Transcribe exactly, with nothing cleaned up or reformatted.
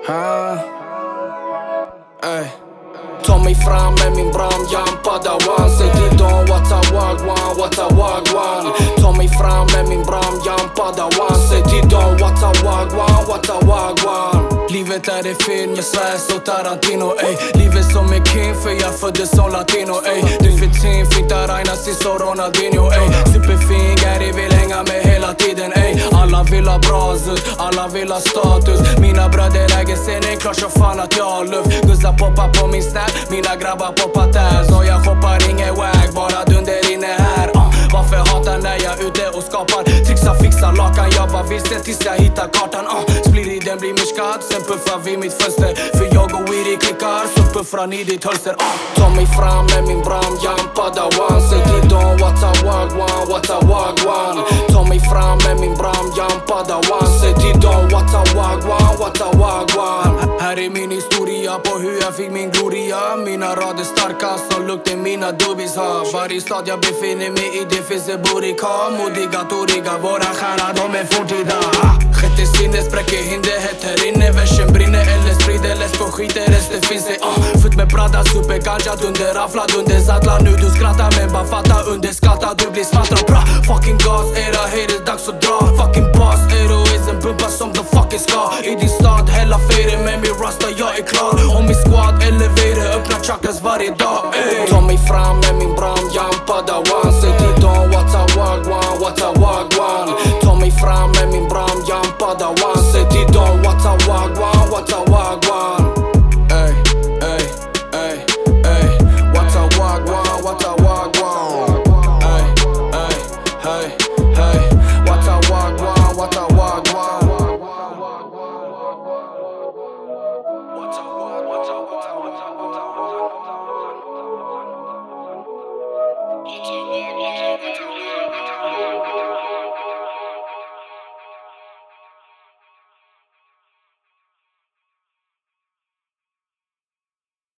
Ha? Ey. Ta mig fram med min bram, jam padawan. Säg till dem what's a wagwan, what's a wagwan. Ta mig fram med min bram, jam padawan. Säg till dem what's a wagwan, what's a wagwan. Livet är en film, jag svär så Tarantino, ey. Livet som en king, för jag föddes som latino, ey. Du för tin, flyttar Aina så Ronaldinho, ey. Superfin, Gary vill hänga med hela tiden, ey. Alla vill ha bra ut, alla vill ha status. Mina bröder äger scenen, klart så fan att jag har luft. Guzzar poppar på min snap, mina grabbar poppar där. Så jag shoppar ingen wag, bara dunder inne här. uh. Varför hatar när jag är ute och skapar? Trixa, fixar lakan, jag var vilsen tills jag hittar kartan. uh. Splirig den blir mishkad, sen puffar vi mitt fönster. För jag och Weedy klickar, så puffrar ni ditt hölster. uh. Ta mig fram med min bram, jam padawan. Säg till dem what's a wagwan, what's a wagwan. Ta mig fram med min bram, jam padawan. Säg till dem what's a wagwan, what's a wagwan. Här är min historia på hur jag fick min gloria. Mina rader starka som lukten mina dubis har. Varje stad jag befinner mig i det finns en burika. Modiga, toriga, våra stjärnor de är fortida. Sjätte sinne spräcker hinder, heter inne. Versen brinner eller sprider, läs på skiter, resten finns det. uh. Fullt med Prada, superganja, dunder, rafflad, under sadlar. Nu du skrattar men bara fatta, underskattad, du blir smattrad. Bra, fucking gas, era haters, dags att dra. Fucking boss, eroism, pumpar som de fucking ska. I din stad, hela fader med min rasta, jag är klar. Och min squad, elevator, öppna chakras varje dag, ey. Ta mig fram